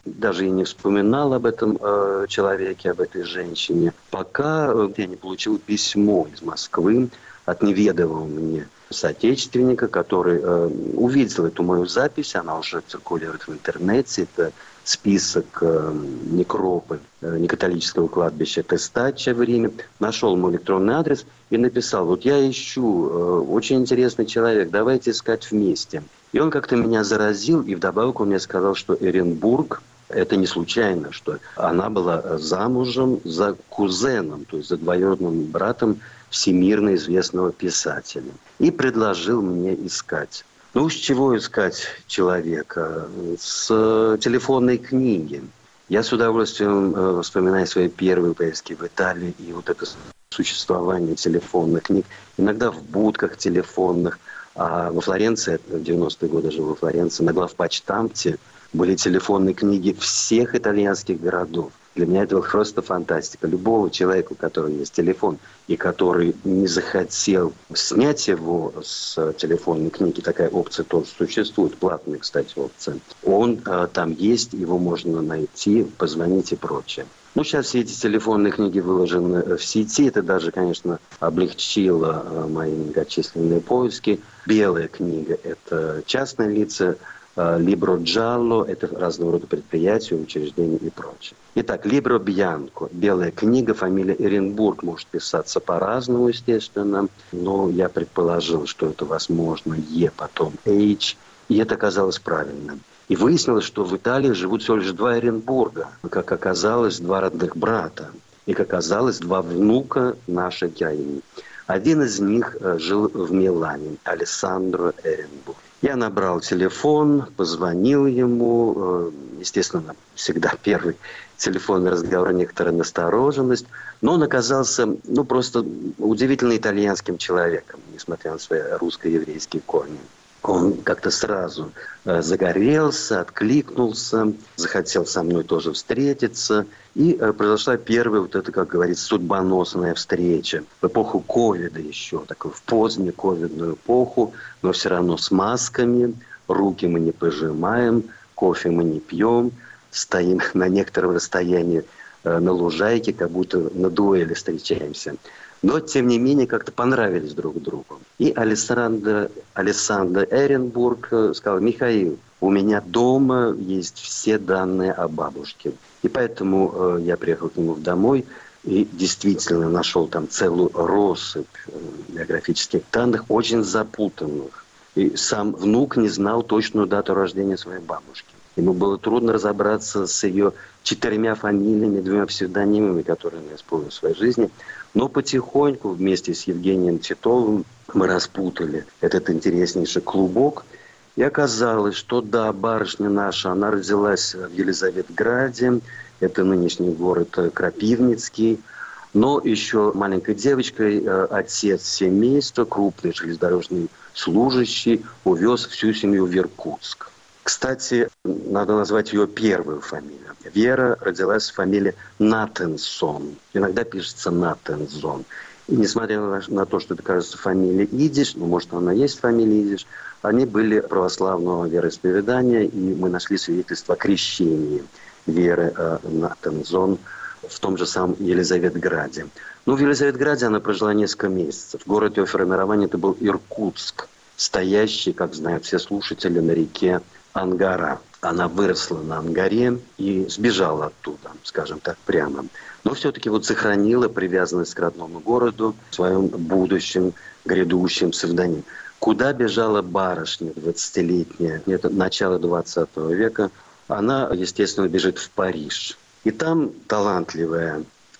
даже и не вспоминал об этом э, человеке, об этой женщине, пока э, я не получил письмо из Москвы от неведомого мне соотечественника, который э, увидел эту мою запись, она уже циркулирует в интернете, это список э, некрополь э, некатолического кладбища Тестаччо в Риме, нашел мой электронный адрес и написал: вот я ищу, э, очень интересный человек, давайте искать вместе. И он как-то меня заразил, и вдобавок он мне сказал, что Эренбург — это не случайно, что она была замужем за кузеном, то есть за двоюродным братом всемирно известного писателя. И предложил мне искать. Ну, с чего искать человека? С телефонной книги. Я с удовольствием вспоминаю свои первые поездки в Италию и вот это существование телефонных книг. Иногда в будках телефонных. А во Флоренции, в девяностые годы жил во Флоренции, на главпочтамте были телефонные книги всех итальянских городов. Для меня это была просто фантастика. Любого человека, у которого есть телефон, и который не захотел снять его с телефонной книги, такая опция тоже существует, платная, кстати, опция, он а, там есть, его можно найти, позвонить и прочее. Ну, сейчас все эти телефонные книги выложены в сети. Это даже, конечно, облегчило а, мои многочисленные поиски. Белая книга – это частные лица. Libro Giallo – это разного рода предприятия, учреждения и прочее. Итак, Libro Bianco – белая книга, фамилия Эренбург может писаться по-разному, естественно, но я предположил, что это возможно Е, потом H, и это оказалось правильным. И выяснилось, что в Италии живут всего лишь два Эренбурга, как оказалось, два родных брата, и, как оказалось, два внука нашей героини. Один из них жил в Милане, Алессандро Эренбург. Я набрал телефон, позвонил ему. Естественно, всегда первый телефонный разговор, некоторая настороженность. Но он оказался, ну, просто удивительно итальянским человеком, несмотря на свои русско-еврейские корни. Он как-то сразу загорелся, откликнулся, захотел со мной тоже встретиться. И произошла первая, вот это, как говорится, судьбоносная встреча. В эпоху ковида еще, такую в позднюю ковидную эпоху, но все равно с масками, руки мы не пожимаем, кофе мы не пьем, стоим на некотором расстоянии на лужайке, как будто на дуэли встречаемся. Но, тем не менее, как-то понравились друг другу. И Алессандро, Алессандро Эренбург сказал: Михаил, у меня дома есть все данные о бабушке. И поэтому э, я приехал к нему домой и действительно нашел там целую россыпь э, биографических данных, очень запутанных. И сам внук не знал точную дату рождения своей бабушки. Ему было трудно разобраться с ее четырьмя фамилиями, двумя псевдонимами, которые он использовал в своей жизни. Но потихоньку вместе с Евгением Титовым мы распутали этот интереснейший клубок. И оказалось, что да, барышня наша, она родилась в Елизаветграде, это нынешний город Крапивницкий. Но еще маленькой девочкой отец семейства, крупный железнодорожный служащий, увез всю семью в Иркутск. Кстати, надо назвать ее первую фамилию. Вера родилась в фамилии Натенсон. Иногда пишется Натензон. И несмотря на, на то, что это, кажется, фамилия идиш, ну, может, она есть фамилия идиш, они были православного вероисповедания, и мы нашли свидетельство о крещении Веры э, Натензон в том же самом Елизаветграде. Ну, в Елизаветграде она прожила несколько месяцев. Город ее формирования это был Иркутск, стоящий, как знают все слушатели, на реке Ангара. Она выросла на Ангаре и сбежала оттуда, скажем так, прямо. Но все-таки вот сохранила привязанность к родному городу в своем будущем, грядущем псевдониме. Куда бежала барышня двадцатилетняя, это начало двадцатого века, она, естественно, бежит в Париж. И там талантливая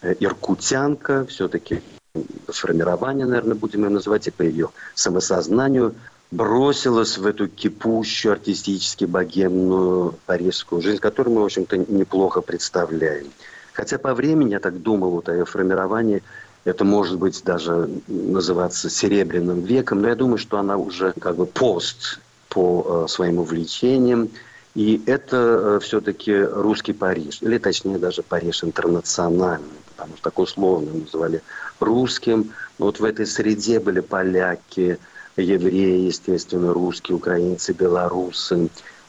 иркутянка, все-таки формирование, наверное, будем ее называть, и по ее самосознанию, бросилась в эту кипучую, артистически богемную парижскую жизнь, которую мы, в общем-то, неплохо представляем. Хотя по времени, я так думал, вот о ее формировании, это может быть даже называться серебряным веком, но я думаю, что она уже как бы пост по э, своим увлечениям. И это э, все-таки русский Париж, или точнее даже Париж интернациональный, потому что так условно называли русским. Но вот в этой среде были поляки, евреи, естественно, русские, украинцы, белорусы,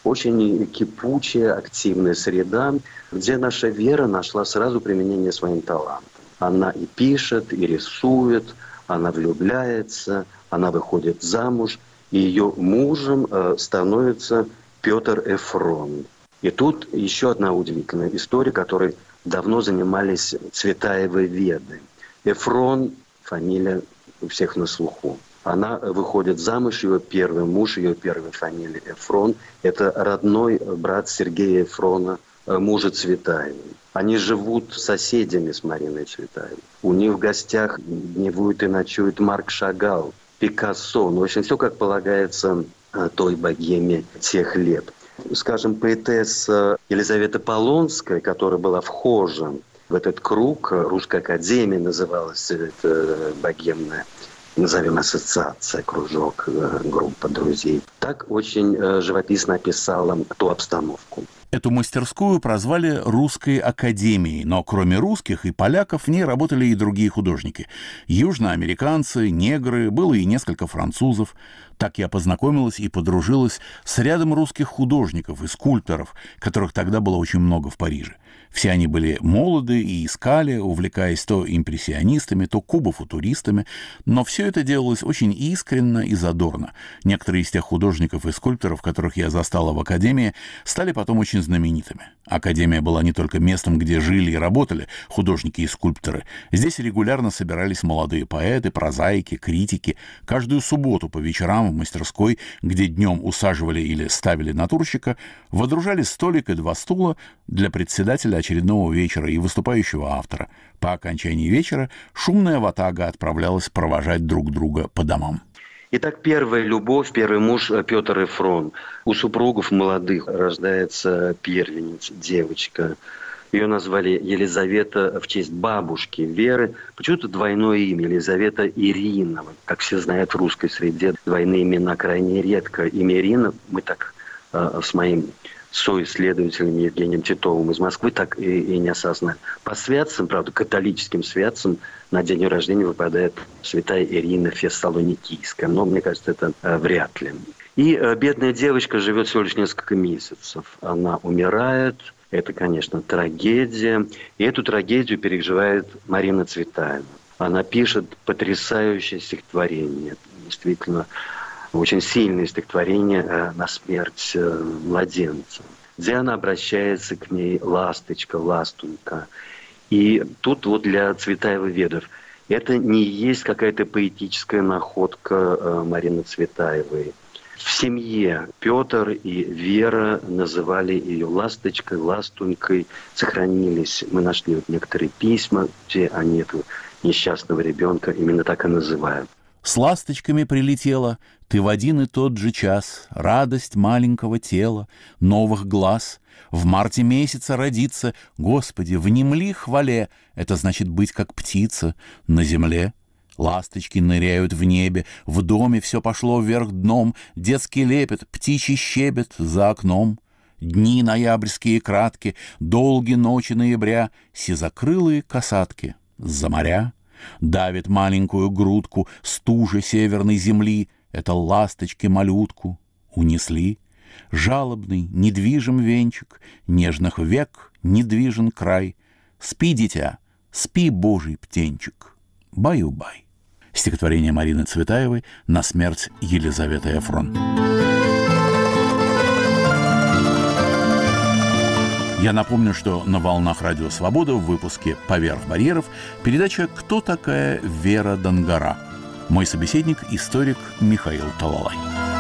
очень кипучая, активная среда, где наша Вера нашла сразу применение своим талантам. Она и пишет, и рисует, она влюбляется, она выходит замуж, и ее мужем становится Петр Эфрон. И тут еще одна удивительная история, которой давно занимались Цветаевы Веды. Эфрон, фамилия у всех на слуху. Она выходит замуж, ее первый муж, ее первая фамилия Эфрон. Это родной брат Сергея Эфрона, мужа Цветаевой. Они живут соседями с Мариной Цветаевой. У них в гостях дневует и ночует Марк Шагал, Пикассо. Ну, в общем, все как полагается той богеме тех лет. Скажем, поэтесса Елизавета Полонская, которая была вхожа в этот круг, Русская академия называлась, это богемная, назовем, ассоциация, кружок, группа друзей. Так очень живописно описала ту обстановку. Эту мастерскую прозвали «Русской академией», но кроме русских и поляков в ней работали и другие художники. Южноамериканцы, негры, было и несколько французов. Так я познакомилась и подружилась с рядом русских художников и скульпторов, которых тогда было очень много в Париже. Все они были молоды и искали, увлекаясь то импрессионистами, то кубофутуристами, но все это делалось очень искренно и задорно. Некоторые из тех художников и скульпторов, которых я застала в Академии, стали потом очень знаменитыми. Академия была не только местом, где жили и работали художники и скульпторы. Здесь регулярно собирались молодые поэты, прозаики, критики. Каждую субботу по вечерам в мастерской, где днем усаживали или ставили натурщика, водружали столик и два стула для председателя очередного вечера и выступающего автора. По окончании вечера шумная ватага отправлялась провожать друг друга по домам. Итак, первая любовь, первый муж Петр Эфрон. У супругов молодых рождается первенец, девочка. Ее назвали Елизавета в честь бабушки Веры. Почему-то двойное имя, Елизавета Ирина. Как все знают, в русской среде двойные имена крайне редко. Имя Ирина мы так э, с моим соисследователем Евгением Титовым из Москвы так и, и не осознали. По святцам, правда, католическим святцам, на день ее рождения выпадает святая Ирина Фессалоникийская. Но мне кажется, это э, вряд ли. И э, бедная девочка живет всего лишь несколько месяцев. Она умирает. Это, конечно, трагедия. И эту трагедию переживает Марина Цветаева. Она пишет потрясающее стихотворение. Действительно, очень сильное стихотворение на смерть младенца, где она обращается к ней «ласточка, ластунька». И тут вот для Цветаевой Ведов это не есть какая-то поэтическая находка Марины Цветаевой. В семье Петр и Вера называли ее «ласточкой», «ластунькой». Сохранились, мы нашли вот некоторые письма, где они этого несчастного ребенка именно так и называют. С ласточками прилетела ты в один и тот же час, радость маленького тела, новых глаз. В марте месяца родиться, Господи, внемли хвале, это значит быть как птица на земле. Ласточки ныряют в небе, в доме все пошло вверх дном, детский лепет, птичий щебет за окном. Дни ноябрьские кратки, долгие ночи ноября, сизокрылые касатки за моря. Давит маленькую грудку стужа северной земли, это ласточки-малютку унесли. Жалобный, недвижим венчик, нежных век недвижен край. Спи, дитя, спи, божий птенчик, баю-бай. Стихотворение Марины Цветаевой на смерть Елизаветы Эфрон. Я напомню, что на волнах Радио Свобода в выпуске «Поверх барьеров» передача «Кто такая Вера Донгара?». Мой собеседник – историк Михаил Талалай.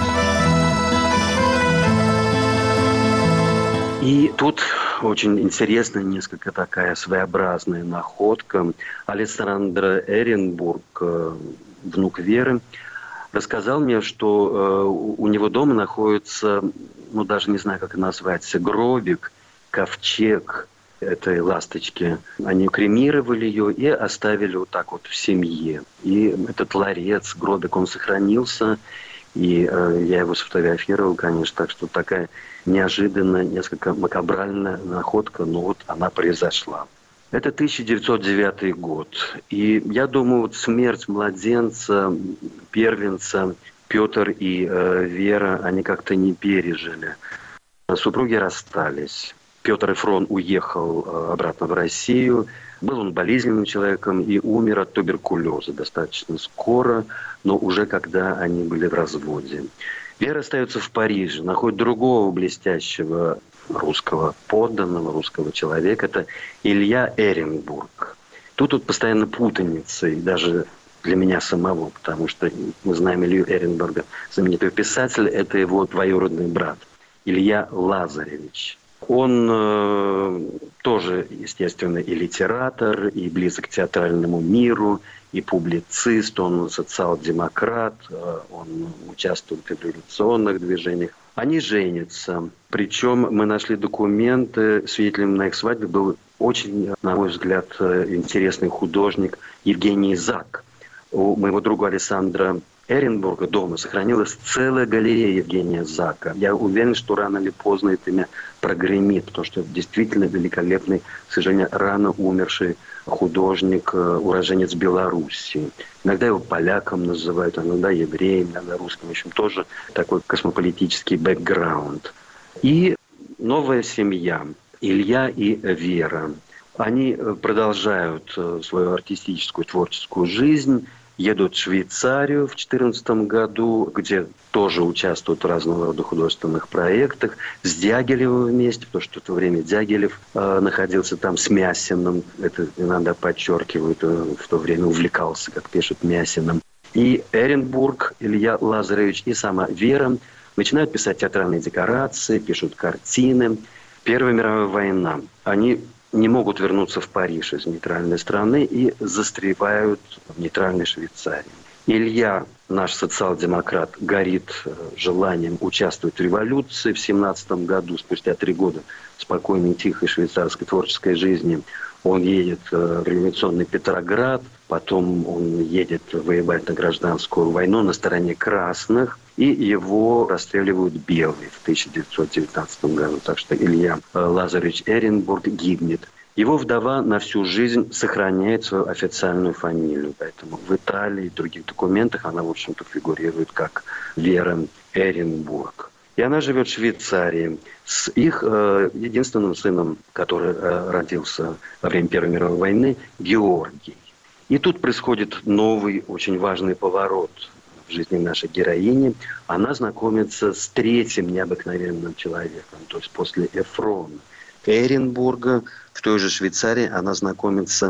И тут очень интересная, несколько такая своеобразная находка. Алессандро Эренбург, внук Веры, рассказал мне, что у него дома находится, ну даже не знаю, как это назвать, гробик, ковчег этой ласточки. Они кремировали ее и оставили вот так вот в семье. И этот ларец, гробик, он сохранился. И э, я его сфотографировал, конечно, так что такая неожиданная, несколько макабральная находка, но вот она произошла. Это тысяча девятьсот девятый год. И я думаю, вот смерть младенца, первенца, Петр и э, Вера, они как-то не пережили. Супруги расстались. Петр Эфрон уехал обратно в Россию. Был он болезненным человеком и умер от туберкулеза достаточно скоро, но уже когда они были в разводе. Вера остается в Париже, находит другого блестящего русского подданного, русского человека. Это Илья Эренбург. Тут вот постоянно путаница, и даже для меня самого, потому что мы знаем Илью Эренбурга, знаменитого писателя, это его двоюродный брат Илья Лазаревич. Он э, тоже, естественно, и литератор, и близок к театральному миру, и публицист, он социал-демократ, э, он участвует в революционных движениях. Они женятся. Причем мы нашли документы, свидетелем на их свадьбе был очень, на мой взгляд, интересный художник Евгений Зак. У моего друга Александра Эренбурга дома сохранилась целая галерея Евгения Зака. Я уверен, что рано или поздно это имя прогремит, потому что действительно великолепный, к сожалению, рано умерший художник, уроженец Белоруссии. Иногда его поляком называют, иногда евреем, иногда русским. В общем, тоже такой космополитический бэкграунд. И новая семья, Илья и Вера. Они продолжают свою артистическую, творческую жизнь, едут в Швейцарию в две тысячи четырнадцатом году, где тоже участвуют в разного рода художественных проектах. С Дягилевым вместе, потому что в то время Дягилев э, находился там с Мясиным. Это иногда подчеркивают, э, в то время увлекался, как пишут, Мясиным. И Эренбург, Илья Лазаревич, и сама Вера начинают писать театральные декорации, пишут картины. Первая мировая война. Они не могут вернуться в Париж из нейтральной страны и застревают в нейтральной Швейцарии. Илья, наш социал-демократ, горит желанием участвовать в революции. В семнадцатом году, спустя три года спокойной и тихой швейцарской творческой жизни, он едет в революционный Петроград, потом он едет воевать на гражданскую войну на стороне красных, и его расстреливают белые в тысяча девятьсот девятнадцатом году. Так что Илья Лазаревич Эренбург гибнет. Его вдова на всю жизнь сохраняет свою официальную фамилию, поэтому в Италии и других документах она, в общем-то, фигурирует как Вера Эренбург. И она живет в Швейцарии с их э, единственным сыном, который э, родился во время Первой мировой войны, Георгий. И тут происходит новый, очень важный поворот в жизни нашей героини. Она знакомится с третьим необыкновенным человеком, то есть после Эфрона Эренбурга. В той же Швейцарии она знакомится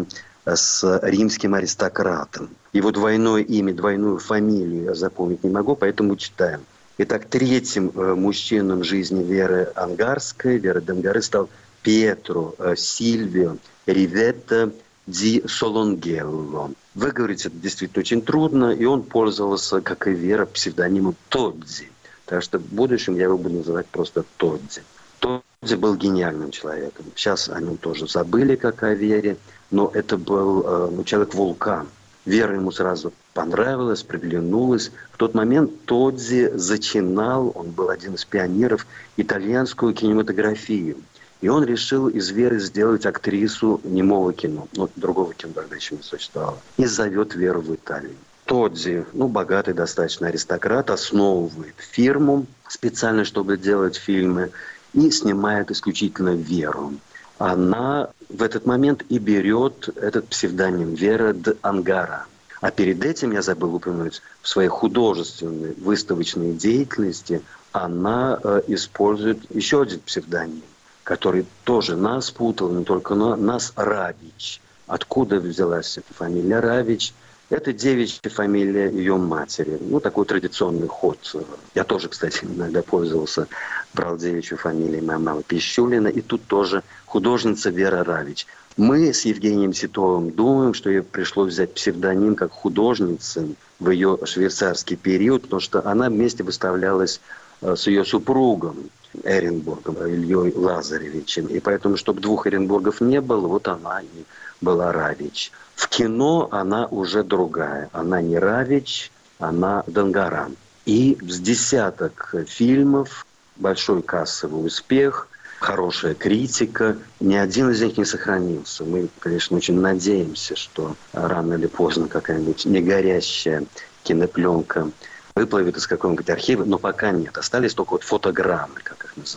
с римским аристократом. Его двойное имя, двойную фамилию я запомнить не могу, поэтому читаем. Итак, третьим э, мужчином жизни Веры Ангарской, Веры Д'Ангары, стал Пьетро э, Сильвио Риветта ди Солонгелло. Выговорить это действительно очень трудно, и он пользовался, как и Вера, псевдонимом Тодди. Так что в будущем я его буду называть просто Тодди. Тодди был гениальным человеком. Сейчас о нем тоже забыли, как о Вере, но это был э, ну, человек-вулкан. Вера ему сразу понравилась, приглянулась. В тот момент Тодди зачинал, он был один из пионеров, итальянскую кинематографию. И он решил из Веры сделать актрису немого кино. Но другого кино тогда еще не существовало. И зовет Веру в Италию. Тодди, ну, богатый достаточно аристократ, основывает фирму специально, чтобы делать фильмы, и снимает исключительно Веру. Она в этот момент и берет этот псевдоним Вера Д'Ангара. А перед этим, я забыл упомянуть, в своей художественной выставочной деятельности она э, использует еще один псевдоним, который тоже нас путал, не только нас, Равич. Откуда взялась эта фамилия Равич? Это девичья фамилия ее матери. Ну, такой традиционный ход. Я тоже, кстати, иногда пользовался, брал девичью фамилию моей мамы Пищулина. И тут тоже художница Вера Равич. Мы с Евгением Титовым думаем, что ей пришлось взять псевдоним как художницы в ее швейцарский период, потому что она вместе выставлялась с ее супругом Эренбургом, Ильей Лазаревичем. И поэтому, чтобы двух Эренбургов не было, вот она и была Равич. В кино она уже другая. Она не Равич, она Д'Ангара. И с десяток фильмов, большой кассовый успех, хорошая критика. Ни один из них не сохранился. Мы, конечно, очень надеемся, что рано или поздно какая-нибудь негорящая кинопленка выплывет из какого-нибудь архива, но пока нет. Остались только вот фотограммы, как их называют.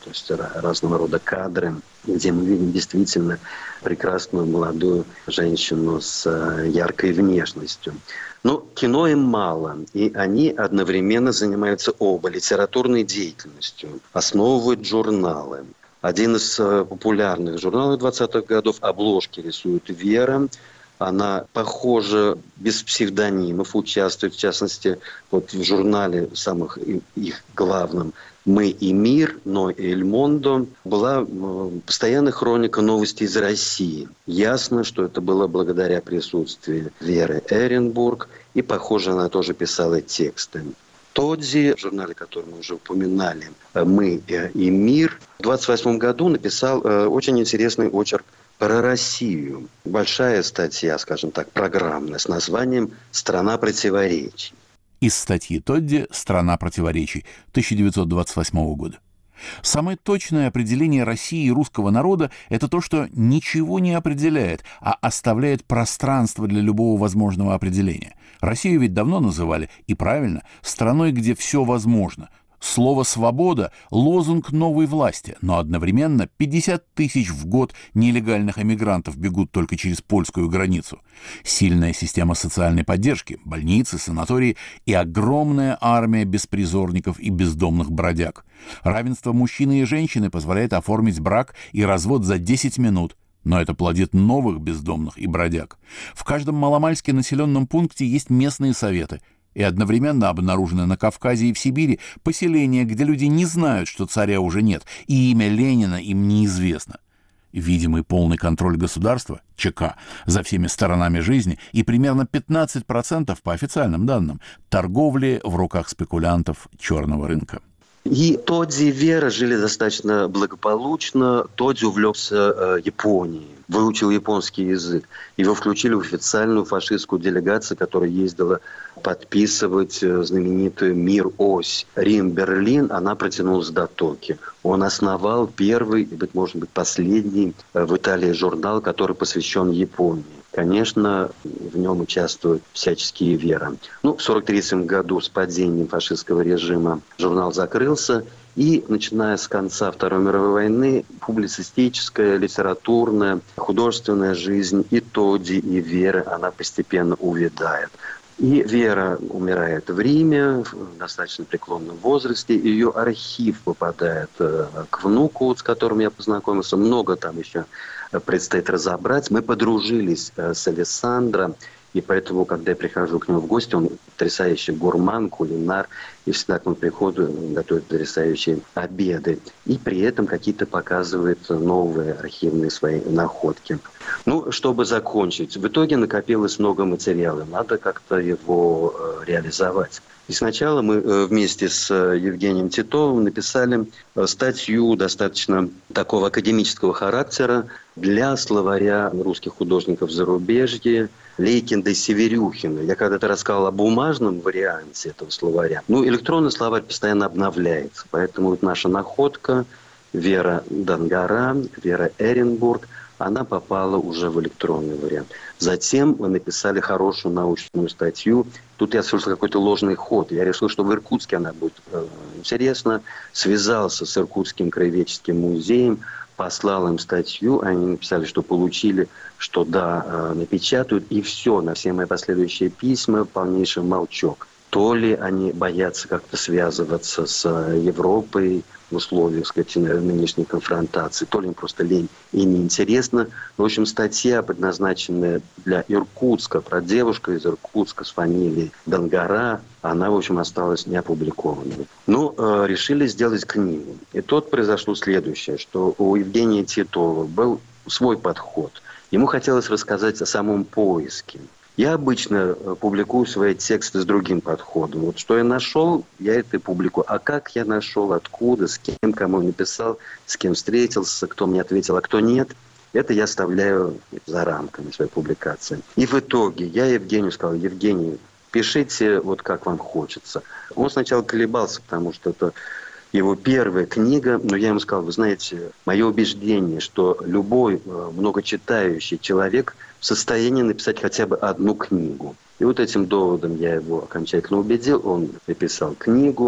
то есть разного рода кадры, где мы видим действительно прекрасную молодую женщину с яркой внешностью. Но кино им мало, и они одновременно занимаются оба литературной деятельностью, основывают журналы. Один из популярных журналов двадцатых годов, обложки рисует Вера. Она, похоже, без псевдонимов участвует, в частности, вот в журнале самых их главном «Мы и мир», «Но и Эль Мондо» была постоянная хроника новостей из России. Ясно, что это было благодаря присутствию Веры Эренбург, и, похоже, она тоже писала тексты. Тодзи, в журнале, который мы уже упоминали, «Мы и мир», в двадцать восьмом году написал очень интересный очерк про Россию. Большая статья, скажем так, программная, с названием «Страна противоречий». Из статьи Тодди «Страна противоречий» тысяча девятьсот двадцать восьмого года. Самое точное определение России и русского народа – это то, что ничего не определяет, а оставляет пространство для любого возможного определения. Россию ведь давно называли, и правильно, страной, где все возможно. Слово «свобода» – лозунг новой власти, но одновременно пятьдесят тысяч в год нелегальных эмигрантов бегут только через польскую границу. Сильная система социальной поддержки, больницы, санатории и огромная армия беспризорников и бездомных бродяг. Равенство мужчины и женщины позволяет оформить брак и развод за десять минут. Но это плодит новых бездомных и бродяг. В каждом маломальски населенном пункте есть местные советы. И одновременно обнаружены на Кавказе и в Сибири поселения, где люди не знают, что царя уже нет, и имя Ленина им неизвестно. Видимый полный контроль государства, ЧК, за всеми сторонами жизни и примерно пятнадцать процентов, по официальным данным, торговли в руках спекулянтов черного рынка. И Тодзи и Вера жили достаточно благополучно. Тодзи увлекся э, Японией, выучил японский язык. Его включили в официальную фашистскую делегацию, которая ездила подписывать знаменитую «Мир-ось». Рим-Берлин, она протянулась до Токио. Он основал первый, и, быть может быть, последний в Италии журнал, который посвящен Японии. Конечно, в нем участвуют всяческие Вера. Ну, в сорок третьем году с падением фашистского режима журнал закрылся, и, начиная с конца Второй мировой войны, публицистическая, литературная, художественная жизнь и Тодди, и Веры, она постепенно увядает. И Вера умирает в Риме в достаточно преклонном возрасте. Ее архив попадает к внуку, с которым я познакомился. Много там еще предстоит разобрать. Мы подружились с Алессандро. И поэтому, когда я прихожу к нему в гости, он потрясающий гурман, кулинар, и всегда к моему приходу готовит потрясающие обеды. И при этом какие-то показывает новые архивные свои находки. Ну, чтобы закончить, в итоге накопилось много материала, надо как-то его э, реализовать. И сначала мы э, вместе с э, Евгением Титовым написали э, статью достаточно такого академического характера для словаря русских художников зарубежья Лейкинда и Северюхина. Я когда-то рассказал о бумажном варианте этого словаря. Ну, электронный словарь постоянно обновляется, поэтому вот наша находка Вера Дангара, Вера Эренбург, она попала уже в электронный вариант. Затем мы написали хорошую научную статью. Тут я слышал какой-то ложный ход. Я решил, что в Иркутске она будет э, интересна. Связался с Иркутским краеведческим музеем, послал им статью. Они написали, что получили, что да, э, напечатают. И все, на все мои последующие письма полнейший молчок. То ли они боятся как-то связываться с Европой в условиях, сказать, нынешней конфронтации, то ли им просто лень и неинтересно. В общем, статья, предназначенная для Иркутска, про девушку из Иркутска с фамилией Дангара, она, в общем, осталась неопубликованной. Но э, решили сделать книгу. И тут произошло следующее, что у Евгения Титова был свой подход. Ему хотелось рассказать о самом поиске. Я обычно публикую свои тексты с другим подходом. Вот что я нашел, я это и публикую. А как я нашел, откуда, с кем, кому написал, с кем встретился, кто мне ответил, а кто нет, это я оставляю за рамками своей публикации. И в итоге я Евгению сказал: Евгений, пишите вот как вам хочется. Он сначала колебался, потому что это его первая книга, но я ему сказал: вы знаете, мое убеждение, что любой многочитающий человек в состоянии написать хотя бы одну книгу. И вот этим доводом я его окончательно убедил. Он написал книгу,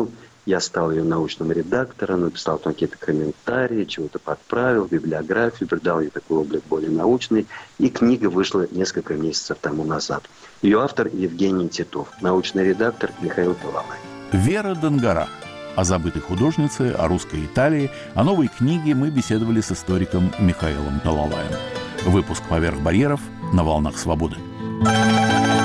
Я стал ее научным редактором, написал там какие-то комментарии, чего-то подправил, библиографию, придал ей такой облик более научный. И книга вышла несколько месяцев тому назад. Ее автор Евгений Титов, научный редактор Михаил Талалай. Вера Донгара. О забытой художнице, о русской Италии, о новой книге мы беседовали с историком Михаилом Талалаем. Выпуск «Поверх барьеров» на волнах свободы.